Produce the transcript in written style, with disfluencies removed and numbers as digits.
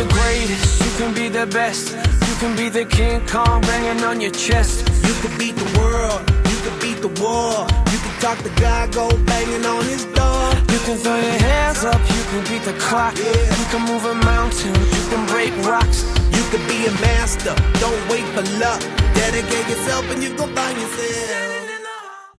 the greatest, you can be the best. You can be the King Kong banging on your chest. You can beat the world, you can beat the war. You can talk to God, go banging on his door. You can throw your hands up, you can beat the clock. You can move a mountain, you can break rocks. You can be a master, don't wait for luck. Dedicate yourself and you gon' find yourself.